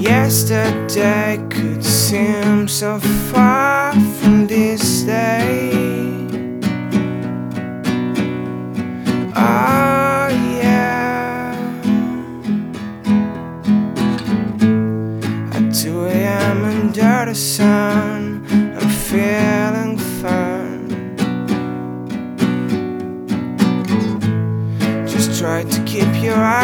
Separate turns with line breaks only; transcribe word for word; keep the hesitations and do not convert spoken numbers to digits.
Yesterday could seem so far from this day. Oh yeah. At two A M under the sun, I'm feeling fine. Just try to keep your eyes